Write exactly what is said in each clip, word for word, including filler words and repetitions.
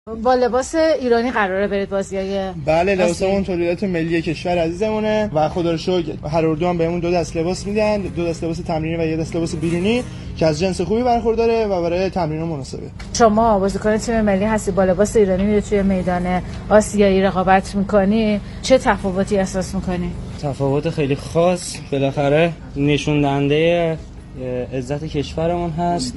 با لباس ایرانی قراره برید بازیای؟ بله، لباسمون تولیدات ملی کشور عزیزمونه و خدا رو شکر هر اردو هم بهمون دو دست لباس میدن، دو دست لباس تمرینی و یه دست لباس بیرونی که از جنس خوبی برخورداره و برای تمرین مناسبه. شما بازیکن تیم ملی هستی، با لباس ایرانی میری توی میدان آسیایی رقابت میکنی، چه تفاوتی احساس میکنی؟ تفاوت خیلی خاص، بالاخره نشون دهنده عزت کشورمون هست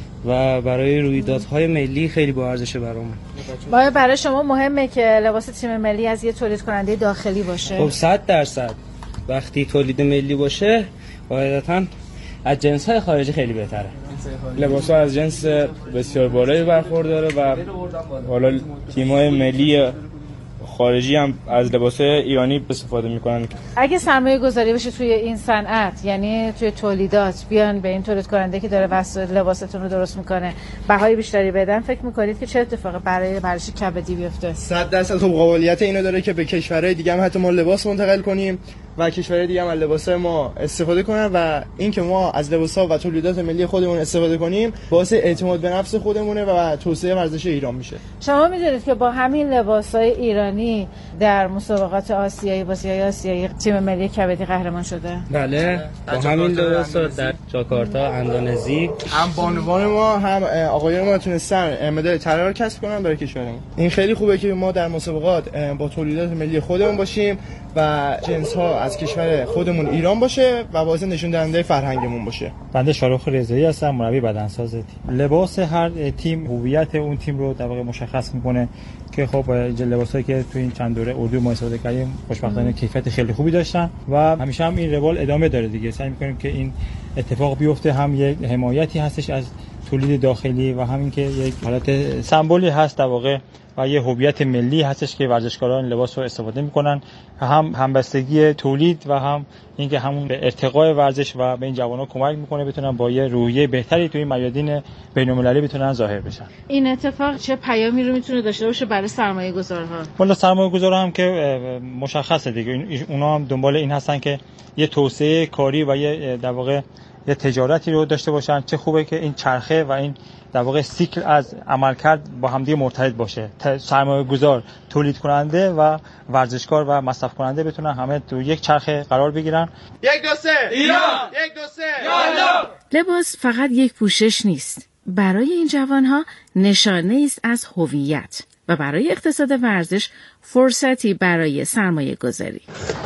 و برای رویدادهای ملی خیلی با ارزشه برامون. باید برای شما مهمه که لباس تیم ملی از یه تولید کننده داخلی باشه؟ خب صد درصد وقتی تولید ملی باشه قاعدتاً از جنس‌های خارجی خیلی بهتره. لباس‌ها از جنس بسیار بالایی برخورداره و حالا تیم‌های ملی خارجی هم از لباس ایرانی استفاده میکنن. اگه سرمایه گذاری بشه توی این صنعت، یعنی توی تولیدات، بیان به این تولید کننده که داره وسایل لباستون رو درست میکنه بهای بیشتری بدن، فکر میکنید که چه اتفاقی برای ورزش کبدی بیفته؟ صد درصد خب قابلیت اینو داره که به کشورهای دیگه هم حتی ما لباس منتقل کنیم و کشورهای دیگه هم از لباسای ما استفاده کنن و این که ما از لباسا و تولیدات ملی خودمون استفاده کنیم باعث اعتماد به نفس خودمونه و توسعه ورزش ایران میشه. شما میدونید که با همین لباسای ایرانی در مسابقات آسیایی، بازی‌های آسیایی تیم ملی کبدی قهرمان شده؟ بله، با همین لباسا در جاکارتا اندونزی هم بانوان ما هم آقایان ما تونستن مدال طلا کسب کنن برای کشورمون. این خیلی خوبه که ما در مسابقات با تولیدات ملی خودمون باشیم و جنس ها از کشور خودمون ایران باشه و باعث نشون دهنده فرهنگمون باشه. بنده شاروخ رضایی هستم، مربی بدنساز تیم. لباس هر تیم هویت اون تیم رو در واقع مشخص میکنه که خب لباسایی که تو این چند دوره اردو ما استفاده کردیم خوشبختانه کیفیت خیلی خوبی داشتن و همیشه هم این روال ادامه داره دیگه. سعی میکنیم که این اتفاق بیفته، هم یک حمایتی هستش از تولید داخلی و همین که یک حالت سمبولی هست در واقع و یه هویت ملی هستش که ورزشکاران لباس رو استفاده میکنن، هم همبستگی تولید و هم اینکه همون به ارتقای ورزش و به این جوانان کمک میکنه بتونن با یه روحیه بهتری توی این میادین بین‌المللی بتونن ظاهر بشن. این اتفاق چه پیامی رو میتونه داشته باشه برای سرمایه‌گذارها؟ والا سرمایه‌گذارها هم که مشخصه دیگه، اونا هم دنبال این هستن که یه توسعه کاری و یه در واقع یه تجارتی رو داشته باشن. چه خوبه که این چرخه و این در واقع سیکل از عملکرد با همدیگه مرتبط باشه، سرمایه‌گذار، تولید کننده و ورزشکار و مصرف کننده بتونن همه تو یک چرخه قرار بگیرن. یک دو سه ایران، یک دو سه یالا. لباس فقط یک پوشش نیست، برای این جوانها نشانه است از هویت و برای اقتصاد ورزش فرصتی برای سرمایه گذاری.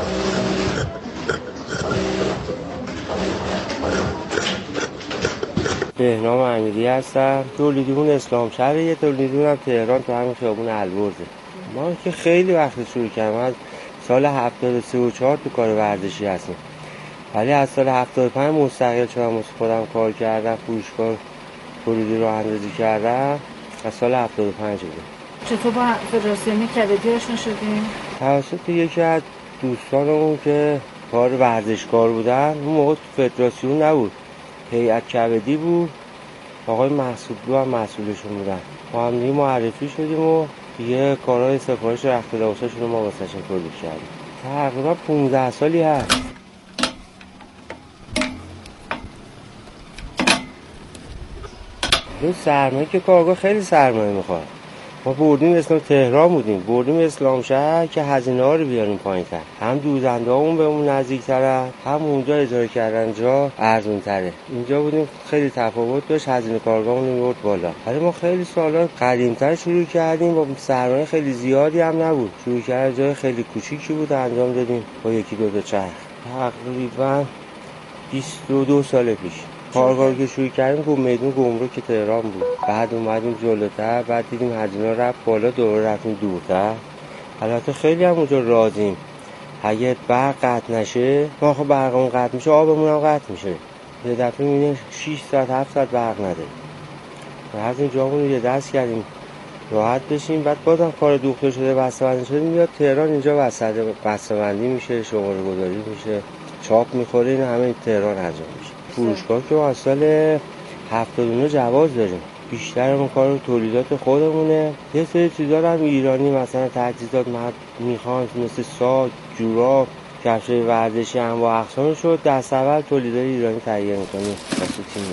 بهنام امیری هستم، تولیدیمون اسلام شهر، یه تولیدیمون هم تهران تو همین خیابون البرزه. ما که خیلی وقت شروع کردیم، از سال هفتاد و سه و چهار تو کار ورزشی هستیم، ولی از سال هفتاد و پنج مستقل شدم، واسه خودم کار کردم، فروشگاه ورودی رو اندازی کردم، از سال هفتاد و پنج بودم. چطور با فدراسیون کبدی آشنا شدیم؟ توسط یکی از دوستانمون که کار ورزشکار بودن، اون موقع فدراسیون نبود، هیئت کبدی بود، آقای محسوبلو هم مسئولشون بودن. با هم دیگه معرفی شدیم و دیگه کارهای سفارش رخت لباساشون رو ما واسهشون تولید کردیم. تقریبا پانزده سالی هست. این سرمایه که کارگاه خیلی سرمایه میخواد. ما بردیم اسلام تهران بودیم، بردیم اسلام شهر که هزینه ها رو بیاریم پایین تر، هم دوزنده همون به اون نزدیک تره، هم اونجا اجاره کردن جا ارزون تره. اینجا بودیم خیلی تفاوت داشت، هزینه کارگاهمون رو میبرد بالا. ولی ما خیلی سالا قدیمتر شروع کردیم، با سرمایه خیلی زیادی هم نبود، شروع کردن جای خیلی کوچیکی بود انجام دادیم با یکی دو تا چرخ. تقریبا بیست و دو سال پیش کارگاه که شروع کردیم گم میدون گمرک که تهران بود، بعد اومدیم جلوتر، بعد دیدیم هزینه رفت بالا، دوباره رفتیم دورتر. البته خیلی هم اونجا راضیم، اگه برق قطع نشه، ما خب برقمون قطع میشه آبمون هم قطع میشه، یه دفعه میبینیم شش ساعت هفت ساعت برق نداره و از این جامون رو یه دست کردیم راحت بشیم. بعد بازم کار دوخته شده بسته‌بندی شده، میاد تهران اینجا بسته‌بندی میشه، شماره گذاری میشه، چاپ میخوره، این همه تهران انجام میشه. فروشگاه که از سال هفتاد و نه جواز داریم، بیشترمون کار تولیدات خودمونه. یه سری چیزا رو هم ایرانی مثلا تجهیزات میخوان مثل ساگ، جوراب، کفشای ورزشی انواع اقسامش رو دست اول تولیدات ایرانی تهیه میکنیم واسه تیم.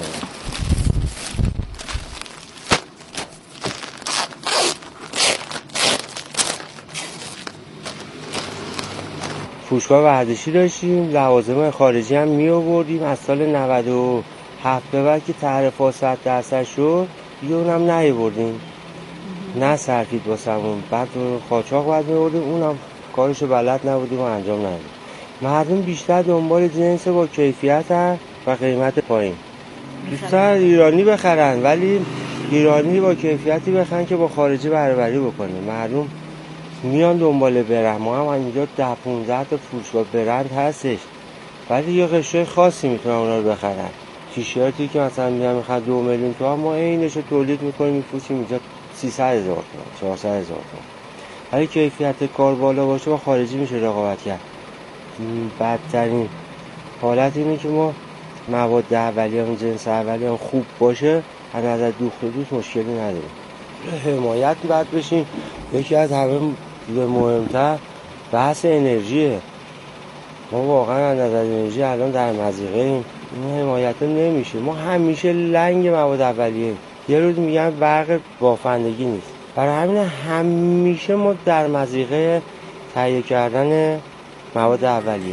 فروشگاه ورزشی داشتیم، لوازم خارجی هم می آوردیم. از سال نود و هفت به بعد که تعرفه صد درصد شد دیگه اونم نیاوردیم، نه صرفید واسمون. بعد قاچاق بعد می آوردیم، اونم کارشو بلد نبودیم و انجام ندادیم. مردم بیشتر دنبال جنس با کیفیت هست و قیمت پایین. دوستان ایرانی بخرن، ولی ایرانی با کیفیتی بخرن که با خارجی برابری بکنه. مردم میان دنبال برند، ما هم اینجا ده پونزده تا فروشگاه برند هستش، ولی یه قشر خاصی میتونن اونا رو بخرن. تیشرتی که مثلا میگم میخواد دو میلیون تومان، ما عینش رو تولید میکنیم میفروشیم اینجا سیصد هزار تومان، چهارصد هزار تومان. ولی کیفیت کار بالا باشه با خارجی میشه رقابت کرد. بدترین حالت اینه که ما مواد اولیه هم جنس اولیه هم خوب باشه، از نظر دوخت و دوست مشکلی نداریم. حمایت باید بشیم. یکی از همه مهمتر بحث انرژیه. ما واقعا از نظر انرژی الان در مضیقه ایم، این حمایت نمیشه. ما همیشه لنگ مواد اولیه، یه روز میگن برق بافندگی نیست، برای همین همیشه ما در مضیقه تهیه کردن مواد اولیه.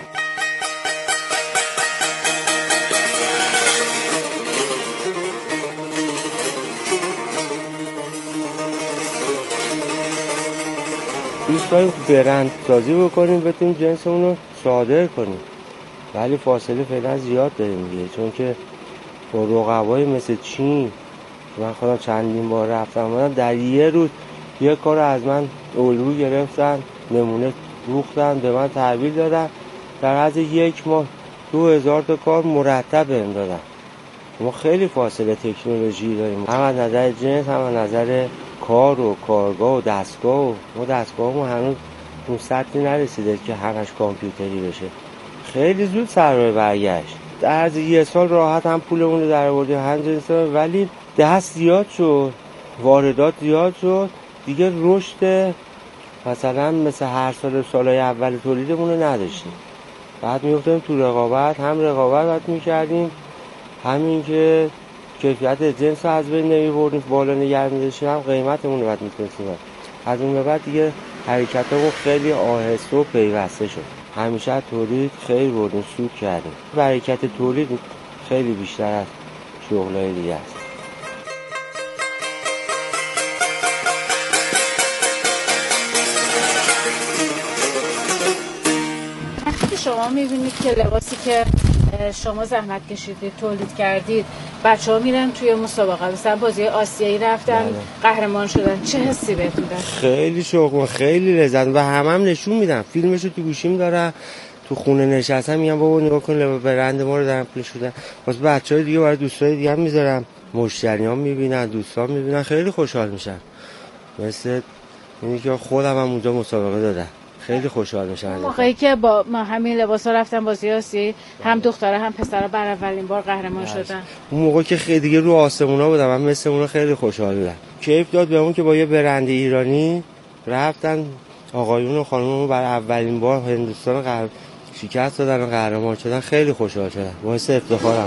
دوست داریم برند سازی بکنیم، بتونیم جنسمون رو صادر کنیم، ولی فاصله فعلا زیاد داریم دیگه، چون که با رقبای مثل چین من خودم چندین بار رفتم، من در یه روز یه کار از من الگو گرفتن، نمونه روختن، به من تحویل دادن، در عرض یک ماه دو هزار تا کار مرتب بهم دادن. ما خیلی فاصله تکنولوژی داریم، هم از نظر جنس، هم از نظر کار و کارگاه و دستگاه و ما دستگاهمون هنوز اون سطحی نرسیده که همش کامپیوتری بشه. خیلی زود سرمایه برگشت، در عرض یه سال راحت هم پولمون رو در آوردیم هم جنس، ولی دست زیاد شد، واردات زیاد شد دیگه، رشد مثلا مثل هر سال سالهای اول تولیدمون رو نداشتیم. بعد می‌افتادیم تو رقابت، هم رقابت باید می‌کردیم، همین که کیفیت جنس رو از بین نمی‌بردیم، بالا نگه می‌داشتیم، هم قیمتمون رو باید می‌تونستیم. از اون به بعد دیگه حرکتمون خیلی آهسته و پیوسته شد. همیشه تولید خیلی بردیم، سود کردیم. حرکت تولید خیلی بیشتر از شغلای دیگه است. شما میبینید که لباسی که شما زحمت کشیدید تولید کردید، بچه ها میرن توی مسابقه، مثلا بازی آسیایی رفتن بله. قهرمان شدن، چه حسی بهتون داد؟ خیلی شوق، خیلی لذت و همم هم نشون میدم، فیلمشو تو گوشیم دارم، تو خونه نشستم میگم بابا نگاه کن برند ما رو دارن پول شدن، واسه بچهای دیگه برای دوستای دیگه هم میذارم، مشتریان میبینن، دوستان میبینن، خیلی خوشحال میشن. مثل اینی که خودم هم اونجا مسابقه دادم، خیلی خوشحال میشن. موقعی که با ما همین لباسا رفتن بازی آسیایی، هم دختره هم پسرا بر اولین بار قهرمان شدن. اون موقع که خیلی دیگه رو آسمونا بودم، من مثل اونا خیلی خوشحال بودم. کیف داد بهمون که با یه برند ایرانی رفتن آقایون و خانم‌ها برای اولین بار هندوستان قهر... شکست دادن و قهرمان شدن، خیلی خوشحال شدم. باعث افتخارم.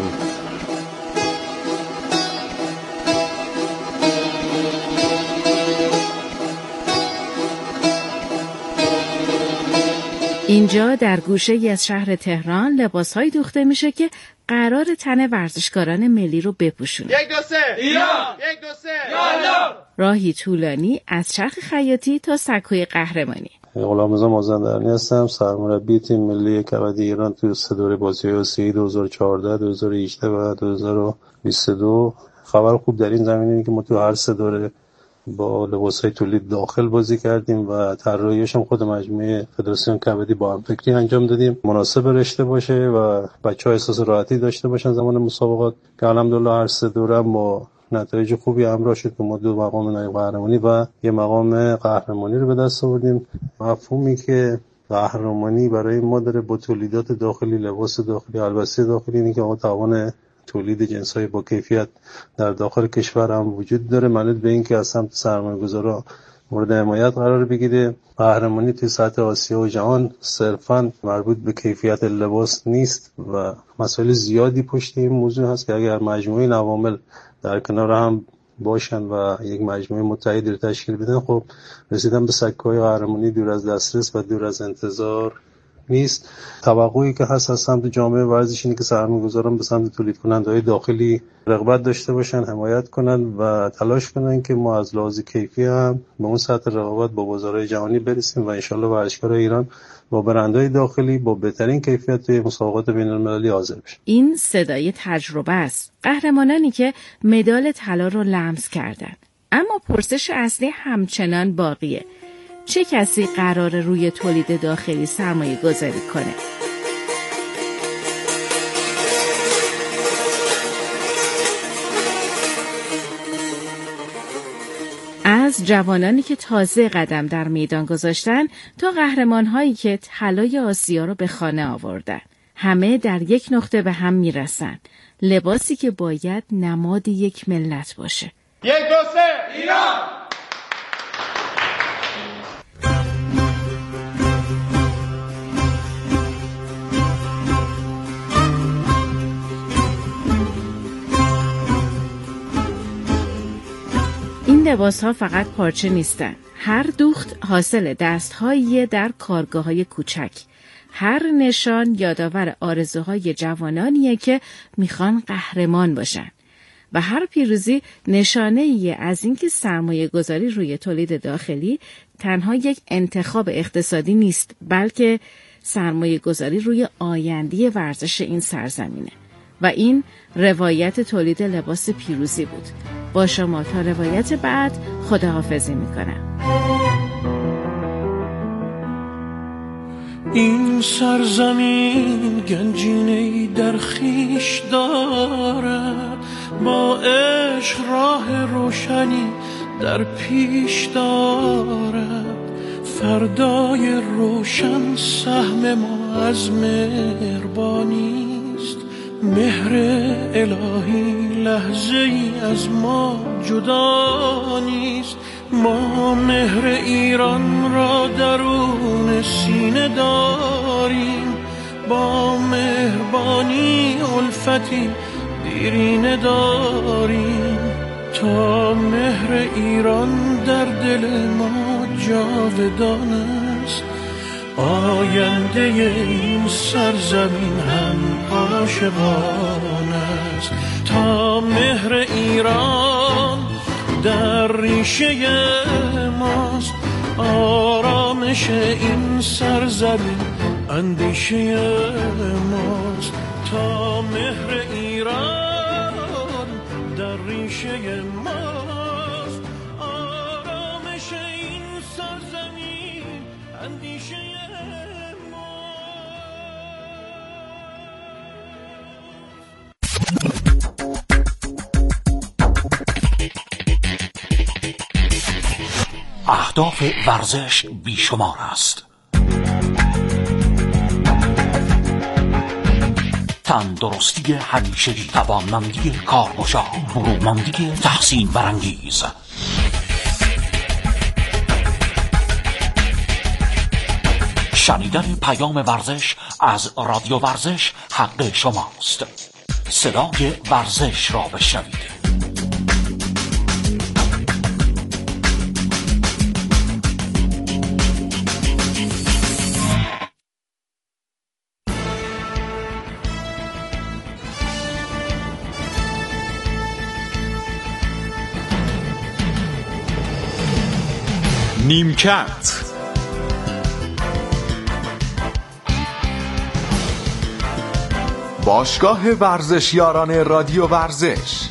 اینجا در گوشه‌ای از شهر تهران لباس‌هایی دوخته میشه که قرار تن ورزشکاران ملی رو بپوشونه. یک دو سه ایران، یک دو سه یالا. راهی طولانی از چرخ خیاطی تا سکوی قهرمانی. غلامرضا مازندرانی هستم، سرمربی تیم ملی کبدی ایران توی سه دوره بازی‌های آسیایی دو هزار و چهارده، دو هزار و هجده و دو هزار و بیست و دو. خبر خوب در این زمینه اینه که ما تو هر سه دوره با لباس‌های تولید داخل بازی کردیم و طراحیش هم خود مجموعه فدراسیون کبدی با هم فکری انجام دادیم، مناسب رشته باشه و بچه‌ها احساس راحتی داشته باشن زمان مسابقات، که الحمدلله هر سه دوره با نتایج خوبی همراه شد که ما دو مقام نایب قهرمانی و یه مقام قهرمانی رو به دست آوردیم. مفهومی که قهرمانی برای ما داره با تولیدات داخلی، لباس داخلی، البسه داخلی، اینه که ما توان تولید جنس‌های با کیفیت در داخل کشور هم وجود داره، منوط به این که از سمت سرمایه‌گذارا مورد حمایت قرار بگیره. قهرمانی توی سطح آسیا و جهان صرفاً مربوط به کیفیت لباس نیست و مسائل زیادی پشت این موضوع هست که اگر مجموعه عوامل در کنار هم باشن و یک مجموعه متحدی رو تشکیل بدن، خب رسیدن به سکه‌های قهرمانی دور از دسترس و دور از انتظار نیست. توقعی که هست از سمت جامعه ورزش اینه که سرمایه‌گذاران به سمت تولید کننده‌های داخلی رغبت داشته باشن، حمایت کنن و تلاش کنن که ما از لحاظ کیفی هم به اون سطح رقابت با بازارهای جهانی برسیم و انشالله ورزشکارای ایران با برندهای داخلی با بهترین کیفیت توی مسابقات بین‌المللی حاضر بشن. این صدای تجربه است. قهرمانانی که مدال طلا رو لمس کردن. اما پرسش اصلی همچنان باقیه. چه کسی قراره روی تولید داخلی سرمایه گذاری کنه؟ از جوانانی که تازه قدم در میدان گذاشتن تا قهرمان‌هایی که طلای آسیا رو به خانه آوردن. همه در یک نقطه به هم میرسن. لباسی که باید نماد یک ملت باشه. یک دو سه ایران! این لباس‌ها فقط پارچه نیستن. هر دوخت حاصل دست‌هایی در کارگاه‌های کوچک. هر نشان یادآور آرزوهای جوانانیه که میخوان قهرمان باشن. و هر پیروزی نشانه‌ای از اینکه سرمایه گذاری روی تولید داخلی تنها یک انتخاب اقتصادی نیست، بلکه سرمایه گذاری روی آینده ورزش این سرزمینه. و این روایت تولید لباس پیروزی بود. با شما تا روایت بعد خداحافظی میکنم. این سرزمین گنجینه‌ای در خیش دارد، با عشق راه روشنی در پیش دارد. فردای روشن سهم ما از مهربانیست، مهر الهی لحظه ای از ما جدا نیست. ما مهر ایران را درون سینه داریم، با مهربانی الفتی دیرینه داریم. تا مهر ایران در دل ما جاودان است، آینده این سرزمین هم عاشقان است. تا مهر ایران در ریشه ماست، آرامش این سرزمین اندیشه ماست. تا مهر ایران در ریشه ماست، آرامش این سرزمین اندیشه اهداف ورزش بیشمار است. تندرستی همیشگی، توانمندی کارگشا، برومندی تحسین برانگیز. شنیدن پیام ورزش از رادیو ورزش حق شماست. صدای ورزش را بشنوید. نیمکت باشگاه ورزشیاران رادیو ورزش.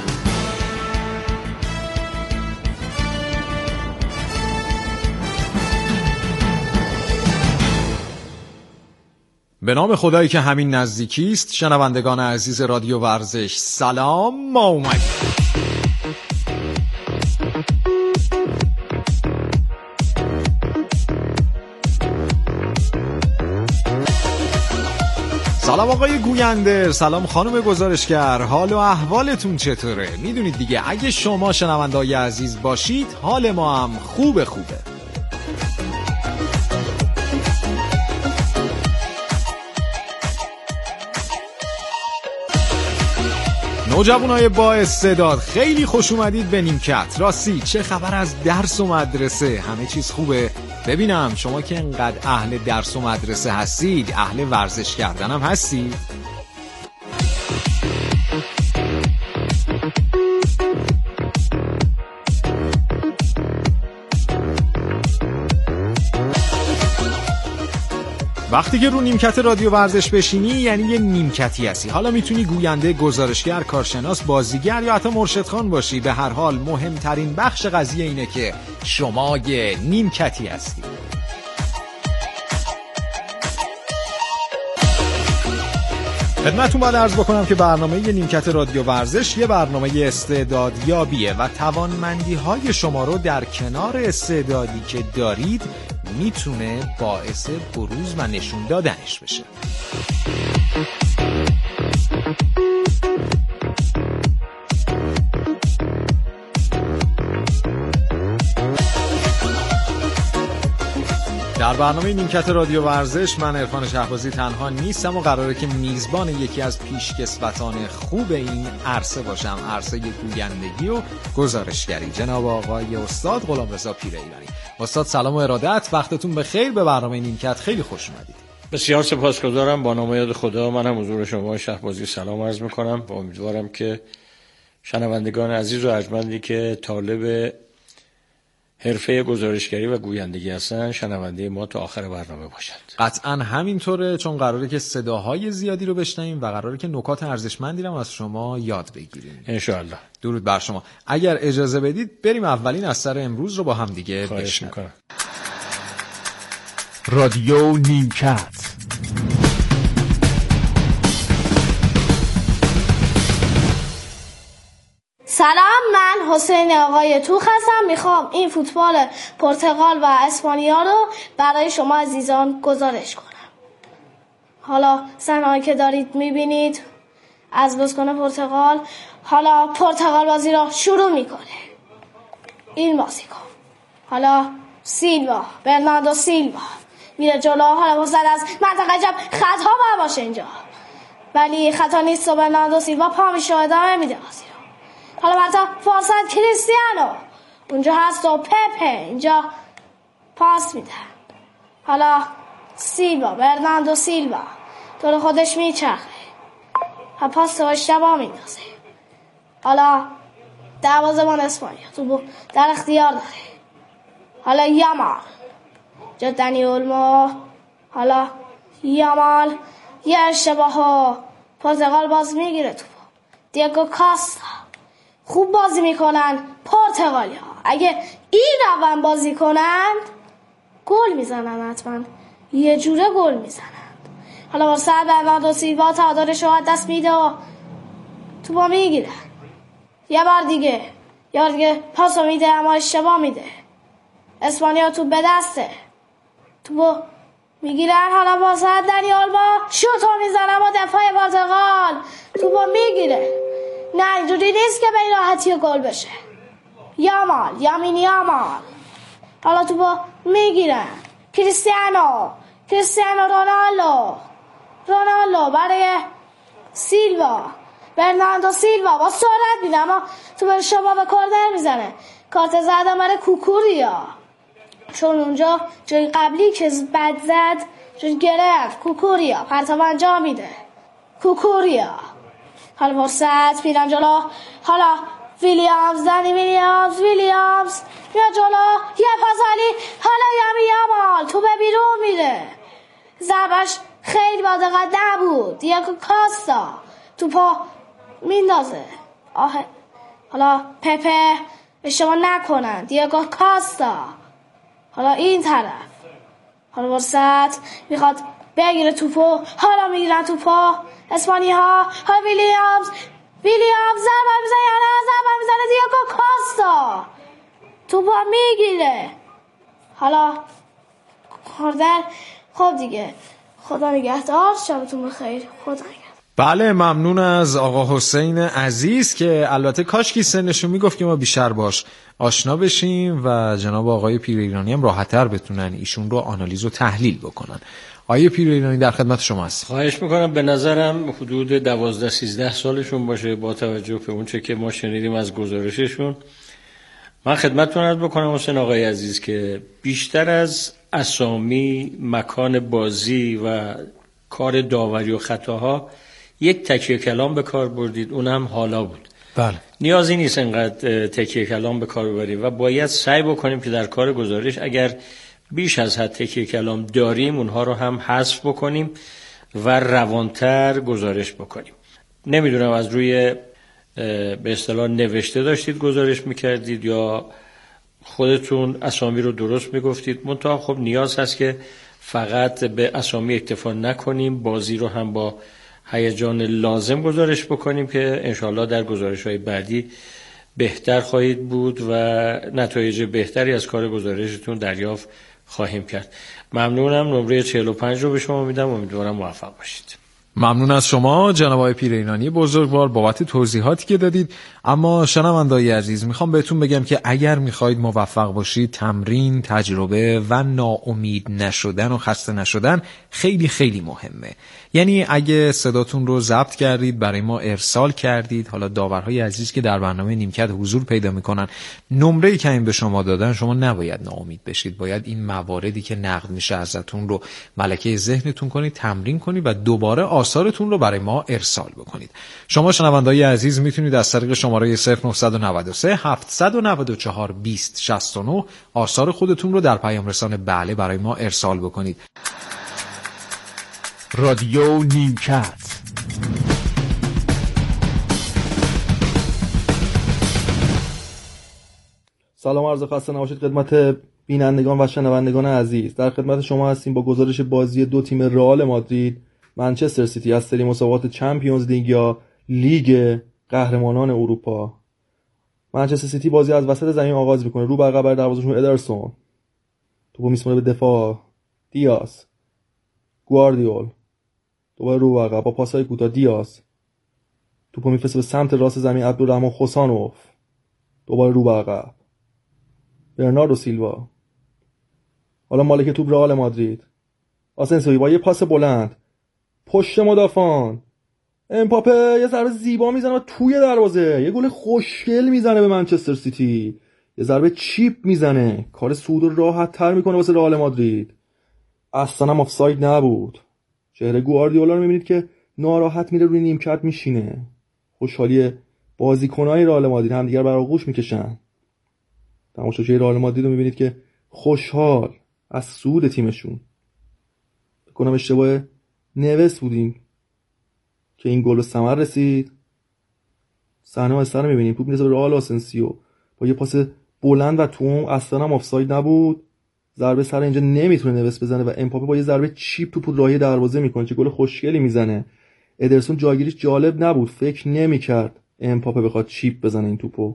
به نام خدایی که همین نزدیکی است. شنوندگان عزیز رادیو ورزش سلام، ما اومدیم. سلام آقای گوینده، سلام خانم گزارشگر، حال و احوالتون چطوره؟ میدونید دیگه اگه شما شنونده‌های عزیز باشید حال ما هم خوبه خوبه. نوجوانای با استعداد، خیلی خوش اومدید به نیمکت. راستی چه خبر از درس و مدرسه؟ همه چیز خوبه؟ ببینم شما که انقدر اهل درس و مدرسه هستید، اهل ورزش کردن هم هستید؟ وقتی که رو نیمکت رادیو ورزش بشینی یعنی یه نیمکتی هستی. حالا میتونی گوینده، گزارشگر، کارشناس، بازیگر یا حتی مرشدخوان باشی. به هر حال مهمترین بخش قضیه اینه که شما یه نیمکتی هستی. خدمتتون باید عرض بکنم که برنامه یه نیمکت رادیو ورزش یه برنامه استعدادیابیه و توانمندی های شما رو در کنار استعدادی که دارید میتونه باعث بروز و نشون دادنش بشه. در برنامه نیمکت رادیو ورزش من عرفان شهبازی تنها نیستم و قراره که میزبان یکی از پیشکسوتان خوب این عرصه باشم، عرصه گویندگی و گزارشگری، جناب آقای استاد غلامرضا پیرایرانی. استاد سلام و ارادت، وقتتون بخیر. به برنامه نیمکت خیلی خوش اومدید. بسیار سپاسگزارم. با نام یاد خدا من هم حضور شما شهبازی سلام عرض میکنم و امیدوارم که شنوندگان عزیز و ارجمندی که طالب حرفه گزارشگری و گویندگی هستن شنونده ما تا آخر برنامه باشند. قطعا همینطوره، چون قراره که صداهای زیادی رو بشنویم و قراره که نکات ارزشمندی رو از شما یاد بگیریم ان شاء الله. درود بر شما. اگر اجازه بدید بریم اولین اثر امروز رو با هم دیگه بشنویم. رادیو نیمکت. سلام، من حسین آقای توخ هستم. میخوام این فوتبال پرتغال و اسپانیا رو برای شما عزیزان گزارش کنم. حالا صحنه‌ای که دارید میبینید از بازیکن پرتغال. حالا پرتغال بازی رو شروع میکنه. این بازیکن حالا سیلوا، برناردو سیلوا میره جلو. حالا وسط از منطقه جب خطا باشه اینجا، ولی خطا نیست و برناردو سیلوا پا میشه ادامه میده بازی. حالا بعدا فرصت کریستیانو اونجا هست و پپه اینجا پاس میده. حالا سیلوا، برناردو سیلوا دور خودش میچرخه، پاس رو اشتباه میندازه. حالا دروازه‌بان اسپانیا تو در اختیار داره. حالا یامال جا دنی اولمو. حالا یامال یه اشتباه ها پرتغال باز میگیره تو. دیگو کاستا خوب بازی میکنن پرتغالی ها. اگه این روند بازی کنند گل میزنن، حتما یه جوره گل میزنند. حالا با سر برناردو سیلوا تعادلش رو دست میده و تو با میگیره. یه بار دیگه یه بار دیگه پاسو میده اما اشتباه میده. اسپانیا تو به دسته، تو با میگیرن. حالا با سر دنیال با شوتو میزنن با دفاع پرتغال تو با میگیره. نه اینجوری نیست که به این راحتی گل بشه. یامال، یامین یامال حالا تو با میگیرن. کریستیانو، کریستیانو رونالدو، رونالدو برای سیلوا، برناردو سیلوا با سرعت میده اما تو به شما به کاردر میزنه. کارت زدن برای کوکوریا، چون اونجا جای قبلی که بد زد چون گرفت. کوکوریا پرتاب انجام میده. کوکوریا حالا فرصت میرن جلو. حالا ویلیامز، دنی ویلیامز، ویلیامز یا جلو یه پاسالی. حالا یامی یامال تو به بیرون میره. ضربش خیلی با دقت نبود. دیگو کاستا تو پا میندازه. آه حالا پپه اشتباه نکنن. دیگو کاستا حالا این طرف. حالا فرصت میخواد بگیره توپو. حالا میگیرن توپو اسپانیا ها. حالا ویلیامز، ویلیامز زبر میزنه یا نه زبر میزنه. دیگو کاستا توپو میگیره. حالا خوردن. خب دیگه خدا نگهدار، شبتون بخیر. خدا نگهدار. بله ممنون از آقا حسین عزیز که البته کاش کی سنشون میگفت که ما بیشتر باش آشنا بشیم و جناب آقای پیرایرانی هم راحت‌تر بتونن ایشون رو آنالیز و تحلیل بکنن. آقای پیرایرانی در خدمت شما هست. خواهش میکنم. به نظرم حدود دوازده سیزده سالشون باشه با توجه به اون چه که ما شنیدیم از گزارششون. من خدمتتون عرض بکنم حسین آقای عزیز که بیشتر از اسامی، مکان بازی و کار داوری و خطاها یک تکیه کلام به کار بردید، اون هم حالا بود. بله. نیازی نیست انقدر تکیه کلام به کار ببریم و باید سعی بکنیم که در کار گزارش اگر بیش از حد تکیه کلام داریم اونها رو هم حذف بکنیم و روانتر گزارش بکنیم. نمیدونم از روی به اصطلاح نوشته داشتید گزارش میکردید یا خودتون اسامی رو درست میگفتید، منتها خب نیاز هست که فقط به اسامی اکتفا نکنیم، بازی رو هم با هیجان لازم گزارش بکنیم که انشاءالله در گزارش‌های بعدی بهتر خواهید بود و نتایج بهتری از کار گزارشتون دریافت خواهیم کرد. ممنونم. نمره چهل و پنج رو به شما میدم، امیدوارم موفق باشید. ممنون از شما جناب آقای پیرینانی بزرگوار بابت توضیحاتی که دادید. اما شنونده‌های عزیز، میخوام بهتون بگم که اگر میخواید موفق باشید، تمرین، تجربه و ناامید نشدن و خسته نشدن خیلی خیلی مهمه. یعنی اگه صداتون رو ضبط کردید، برای ما ارسال کردید، حالا داورهای عزیز که در برنامه نیمکت حضور پیدا میکنن نمره‌ای که این به شما دادن، شما نباید ناامید بشید. باید این مواردی که نقد میشه ازتون رو ملکه ذهنتون کنید، تمرین کنید و دوباره آثارتون رو برای ما ارسال بکنید. شما شنونده‌های عزیز میتونید از طریق شماره صفر نه نه سه هفت نه چهار دو صفر شش نه آثار خودتون رو در پیام رسان بله برای ما ارسال بکنید. رادیو نیمکت. سلام عرض خسته نباشید خدمت بینندگان و شنوندگان عزیز. در خدمت شما هستیم با گزارش بازی دو تیم رئال مادرید منچستر سیتی از سری مسابقات چمپیونز لیگ یا لیگ قهرمانان اروپا. منچستر سیتی بازی از وسط زمین آغاز میکنه، رو بر قبر دروازه‌شون ادرسون، توپو میسپره به دفاع دیاز، گواردیول دوباره رو بر قبر با پاسای کوتاه دیاز، توپو میفرسته به سمت راست زمین عبدالرحمن خوسانوف، دوباره رو بر قبر برناردو سیلوا. حالا مالک توپ رئال مادرید آسنسیو با یه پاس بلند پشت مدافعان، امپاپه یه ضربه زیبا میزنه و توی دروازه یه گل خوشگل میزنه به منچستر سیتی، یه ضربه چیپ میزنه، کار صعود رو راحت تر میکنه واسه رئال مادرید. اصلا هم آفساید نبود. چهره گواردیولا رو میبینید که ناراحت میره روی نیمکت میشینه. خوشحالی بازیکنای رئال مادرید هم دیگر بر آغوش میکشن. تماشاچی رئال مادرید رو میبینید که خوشحال از صعود تیمشون. فکر کنم اشتباه نوس بودیم که این گل به ثمر رسید. صحنه از سر می‌بینیم، توپ میرسه به رئال آسنسیو با یه پاس بلند و توم، اصلا هم آفساید نبود. ضربه سر اینجا نمیتونه نوس بزنه و امپاپه با یه ضربه چیپ توپو راهی دروازه میکنه، چه گل خوشگلی میزنه. ادرسون جایگیریش جالب نبود، فکر نمیکرد امپاپه بخواد چیپ بزنه این توپو.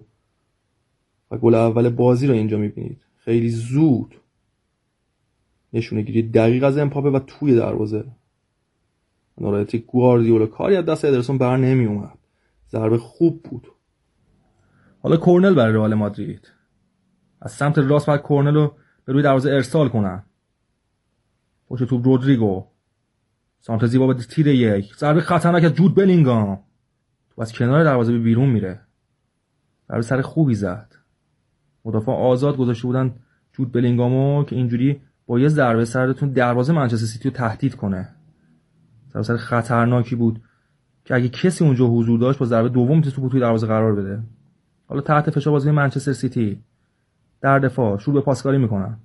و گل اول بازی رو اینجا میبینید، خیلی زود نشونه گیری دقیق از امپاپه و توی دروازه. ناراحتی گواردیولا، کاری از دست ادرسون بر نمی اومد. ضربه خوب بود. حالا کورنل برای رئال مادرید. از سمت راست باید کورنل رو به روی دروازه ارسال کنن. پشت توپ رودریگو. سمت زیبا به تیر یک. ضربه خطرناک از جود بلینگام. تو از کنار دروازه به بیرون میره. ضربه سر خوبی زد. مدافع آزاد گذاشته بودن جود بلینگامو که اینجوری با یه ضربه سرتون دروازه منچستر سیتی رو تهدید کنه. ضربه خطرناکی بود که اگه کسی اونجا حضور داشت با ضربه دوم میتونه توپو توی دروازه قرار بده. حالا تحت فشار بازی منچستر سیتی در دفاع شروع به پاسکاری میکنن.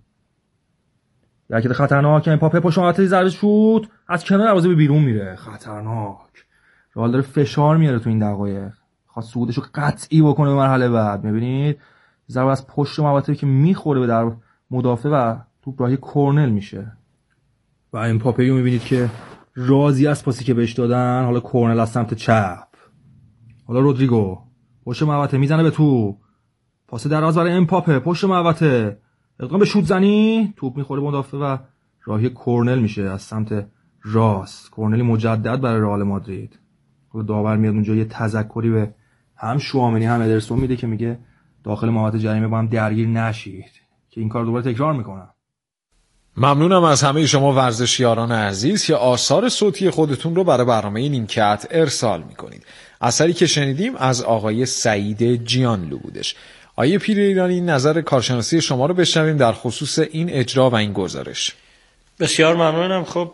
حرکت خطرناک، امپاپه پشت محوطه ضربه شوت از کنار دروازه به بیرون میره. خطرناک. رئال داره فشار میاره تو این دقایق. خواست صعودش رو قطعی بکنه به مرحله بعد. میبینید ضربه از پشت محوطه که میخوره به در مدافع و توپ راهی کورنل میشه. و امپاپه رو میبینید که راضی از پاسی که بهش دادن. حالا کورنل از سمت چپ. حالا رودریگو پشت محوطه میزنه به تو. پاس دراز برای امپاپه پشت محوطه. اقدام به شوت زنی، توپ میخوره به مدافع و راهی کورنل میشه از سمت راست. کورنلی مجدد برای رئال مادرید. حالا داور میاد اونجا یه تذکری به هم شوامنی هم ادرسون میده که میگه داخل محوطه جریمه با هم درگیر نشید، که این کار دوباره تکرار میکنن. ممنونم از همه شما ورزشیاران عزیز که آثار صوتی خودتون رو برای برنامه نیمکت ارسال میکنید. اثری که شنیدیم از آقای سعید جیانلو بودش. آیه پیر ایرانی، نظر کارشناسی شما رو بشنویم در خصوص این اجرا و این گزارش. بسیار ممنونم. خب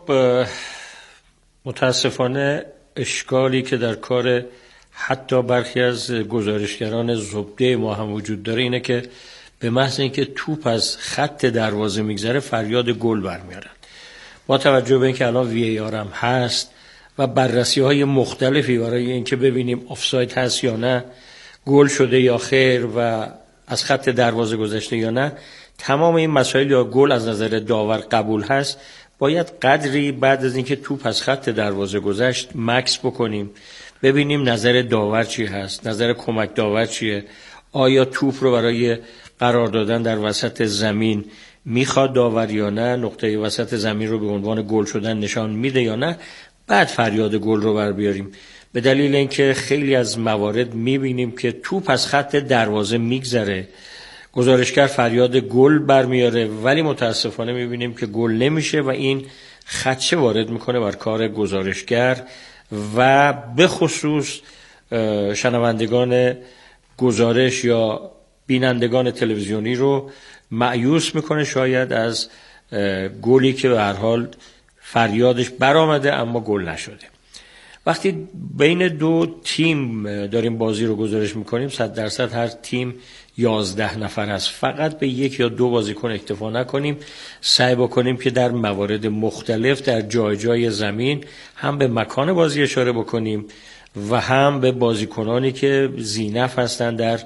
متاسفانه اشکالی که در کار حتی برخی از گزارشگران زبده ما هم وجود داره اینه که به محض اینکه توپ از خط دروازه میگذره فریاد گل برمیارن. با توجه به اینکه الان وی ای آر هم هست و بررسی های مختلفی برای اینکه ببینیم آفساید هست یا نه، گل شده یا خیر و از خط دروازه گذشته یا نه، تمام این مسائل یا گل از نظر داور قبول هست، باید قدری بعد از اینکه توپ از خط دروازه گذشت مکس بکنیم، ببینیم نظر داور چی هست، نظر کمک داور چیه، آیا توپ رو برای قرار دادن در وسط زمین میخواد داور یا نه، نقطه وسط زمین رو به عنوان گل شدن نشان میده یا نه، بعد فریاد گل رو بر بیاریم. به دلیل اینکه خیلی از موارد میبینیم که توپ از خط دروازه میگذره، گزارشگر فریاد گل برمیاره، ولی متاسفانه میبینیم که گل نمیشه و این خدشه وارد میکنه بر کار گزارشگر و به خصوص شنوندگان گزارش یا بینندگان تلویزیونی رو مایوس میکنه شاید از گلی که به هر حال فریادش برآمده اما گل نشده. وقتی بین دو تیم داریم بازی رو گزارش میکنیم، صد درصد هر تیم یازده نفر هست، فقط به یک یا دو بازیکن اکتفا نکنیم، سعی بکنیم که در موارد مختلف در جای جای زمین هم به مکان بازی اشاره بکنیم و هم به بازیکنانی که ذی‌نفع هستن در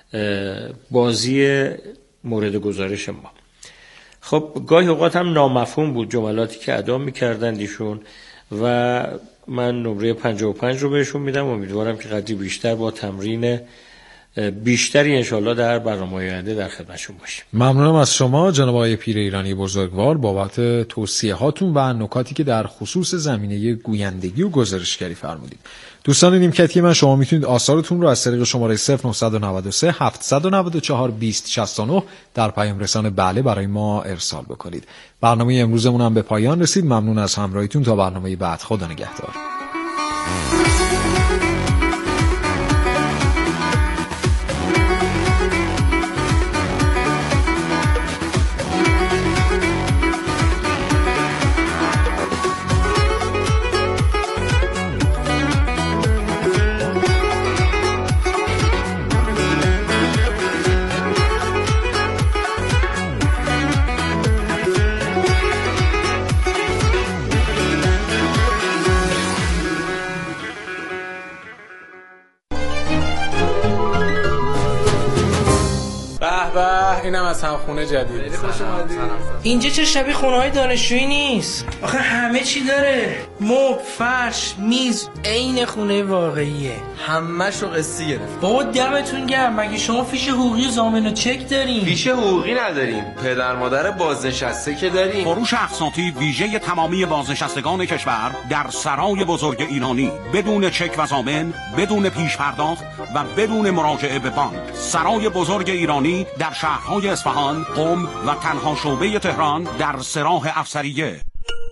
بازی مورد گزارش ما. خب گاهی اوقات هم نامفهوم بود جملاتی که ادا می‌کردن ایشون و من نمره پنجاه و پنج رو بهشون میدم. امیدوارم که قدری بیشتر با تمرین بیشتری انشالله در برنامه آینده در خدمتشون باشیم. ممنونم از شما جناب آقای پیر ایرانی بزرگوار بابت توصیه هاتون و نکاتی که در خصوص زمینه گویندگی و گزارشگری فرمودید. دوستان نیمکتی من، شما میتونید آثارتون رو از طریق شماره صفر نه نه سه هفت نه چهار دو صفر شش نه در پیام رسان بله برای ما ارسال بکنید. برنامه امروزمون هم به پایان رسید. ممنون از همراهیتون. تا برنامه بعد، خدا نگهدار. اینم از همخونه جدید. اینجا چه شبیه خونه‌های دانشجویی نیست؟ آخه همه چی داره، مبل، فرش، میز، عین خونه واقعیه. همه‌شو قسطی گرفت. بابا دمتون گرم، مگه شما فیش حقوقی ضامن و چک دارین؟ فیش حقوقی نداریم، پدر مادر بازنشسته که داریم. فروش اقساطی ویژه تمامی بازنشستگان کشور در سرای بزرگ ایرانی، بدون چک و ضامن، بدون پیش پرداخت و بدون مراجعه به بانک. سرای بزرگ ایرانی در شهرهای اصفهان، قم و تنها شعبه تهران در سراح افسریه.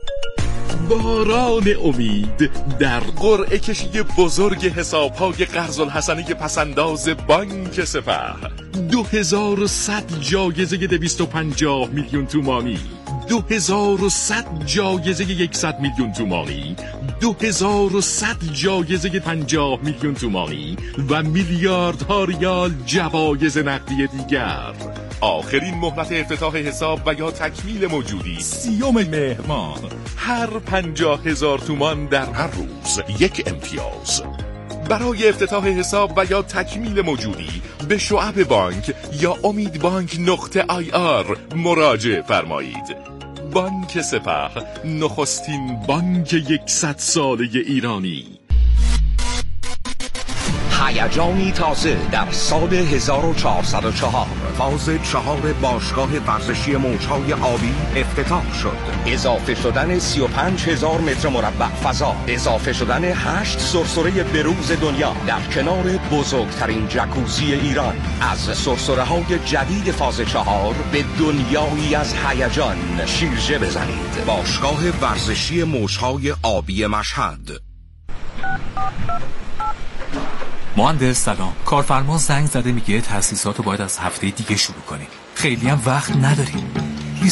باران امید در قرعه کشی بزرگ حساب‌های قرض الحسنه پسنداز بانک سپه. دو هزار و صد جایزه دویست و پنجاه میلیون تومانی، دو هزار و صد جایزه صد میلیون تومانی، دو هزار و صد جایزه پنجاه میلیون تومانی و میلیاردها ریال جوایز نقدی دیگر. آخرین مهلت افتتاح حساب و یا تکمیل موجودی سیوم مهر ماه. هر پنجاه هزار تومان در هر روز یک امتیاز. برای افتتاح حساب و یا تکمیل موجودی به شعب بانک یا امید بانک نقطه آی آر مراجعه فرمایید. بانک سپه، نخستین بانک یکصد ساله ایرانی. هیجانی تازه در سال هزار و چهارصد و چهار، فاز چهار باشگاه ورزشی موجهای آبی افتتاح شد. اضافه شدن سی و پنج هزار متر مربع فضا، اضافه شدن هشت سرسره بروز دنیا در کنار بزرگترین جکوزی ایران. از سرسره های جدید فاز چهار به دنیایی از هیجان شیرجه بزنید. باشگاه ورزشی موجهای آبی مشهد. مهندس سلام. کارفرما زنگ زده میگه تأسیساتو باید از هفته دیگه شروع کنیم. خیلی هم وقت نداریم.